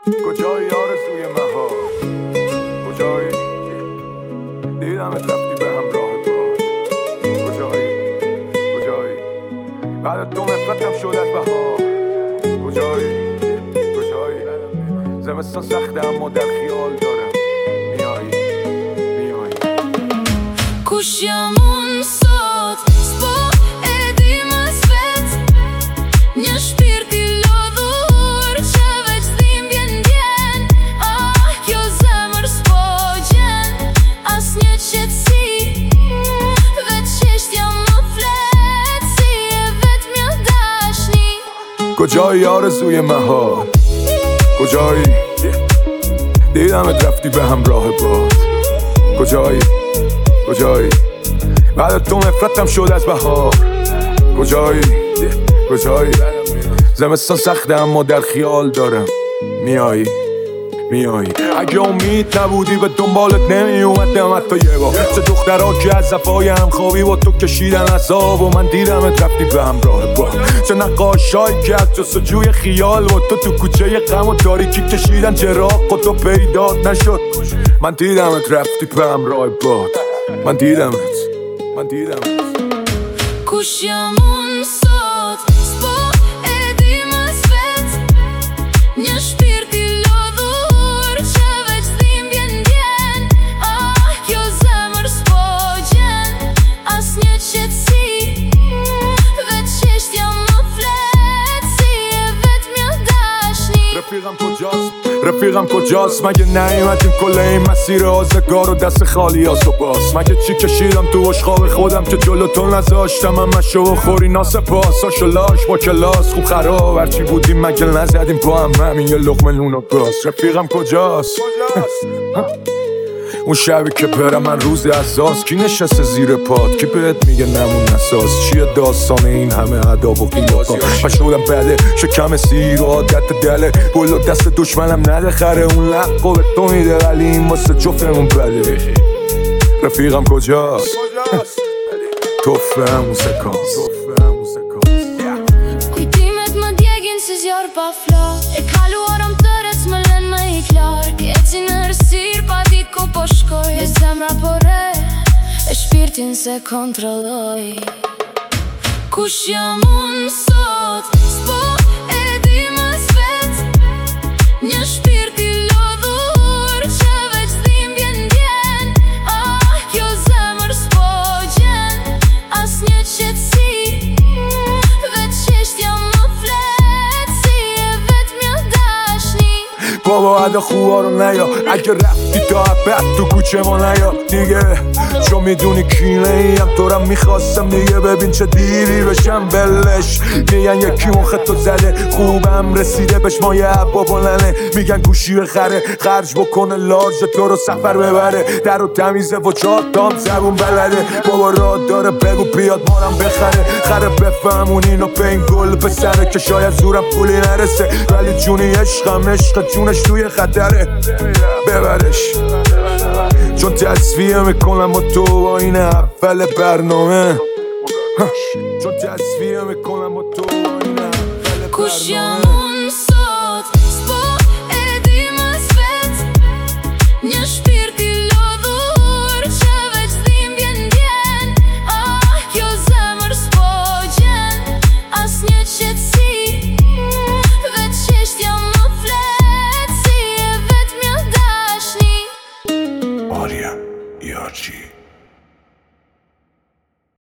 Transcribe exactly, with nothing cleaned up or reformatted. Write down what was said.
کجایی آرزوی مها، کجایی دیدمت رفتی به همراه باش، کجایی کجایی بعد تو نفرتم شد از بهار، کجایی کجایی زمستان سخته اما در خیال دارم میایی میایی. Kushjamun sot, s'po e di më svet. Një shpirt i lodhur që veç dhimbjen vjen. Ah, kjo zemër s'po gjen as një qetësi. Veç qeshtja më flet si e vetmja dashni. کجایی آرزوی مها، کجایی دیدمت رفتی به همراه باد، کجایی کجایی بعد تو نفرتم شد از بهار، کجایی کجایی زمستان سخته اما در خیال دارم میایی میایی. اگه امید نبودی به دنبالت نمی اومدم حتی یه بار. چه دخترها که از صفای همخوابی با تو کشیدن عذاب و من دیدمت رفتی به همراه با. چه نقاشایی که از جستجوی خیال با تو تو کوچه غم و تاریکی کشیدن چراغ و تو پیدات نشد. من دیدمت رفتی به همراه باد، من دیدمت من دیدمت. Kushjamun sot, s'po e di më svet. Një shpirt i lodhur që veç dhimbjen vjen. Ah, kjo zemër s'po gjen as një qetësi. Veç qeshtja më flet si e vetmja dashni. رفیقم کجاست رفیقم کجاست مگه نیومدیم کل این مسیر آزگار و دست خالی از و باز. مگه چی کشیدم تو عشقاب خودم که جلو تو نذاشتم من مشو و خوری ناسپاس. آش و لاش با کلاس خوب خراب هرچی بودیم مگه نزدیم با هم همین یه لقمه نون و گاز. رفیقم کجاست اون شبی که برم من روز اساس کی نشسته زیر پاد، کی بهت میگه نمون نساز. چیه داستان این همه اداب و قیافا؟ من شدم بده شکم سیر و عادت دله گل و دست دشمنم نده خره. اون لقو به تو میده ولی این واسه جفتمون بده. رفیقم کجاست توفه همون سکانس. Kujtimet më djegin si zjarë pa flak. E kaluarëm tërës më len më i klark. Eci në rësir pa dit ku po shkoj. E zemra po re e shpirtin se kontrolloj. Kushjamun sot, s'po e di më svet. Një shpirt i lodhur që veç dhimbjen vjen. Ah, kjo zemër s'po gjen as një qetësi. Veç qeshtja më flet si e vetmja dashni. بابا ادا خوبا رو نیا اگه رفتی تا عبت تو کوچه ما نیا دیگه. چون میدونی کینه ایم تو رم میخواستم دیگه. ببین چه دیری بشم بلش. میگن یکی اون خطو زده خوبم رسیده بهش مایه عبا بلنه. میگن گوشی بخره خرج بکنه لارج تو رو سفر ببره. در و تمیزه و چهار تام زبون بلده. بابا راه داره بگو بیاد مارم بخره. خره بفهمون اینو به این گل پسره که شاید زورم پولی نرسه ولی جونی عشقم عشق جونش توی خطره. ببرش چون تصفیه میکنم با تو با این اول برنامه. چون تصفیه میکنم با تو با این اول برنامه. Kushjamun sot, s'po e di më svet. Një shpirt i lodhur që veç dhimbjen vjen. Ah, kjo zemër s'po gjen as një qetësi. Veç qeshtja më flet si e vetmja dashni. Arya Yarçi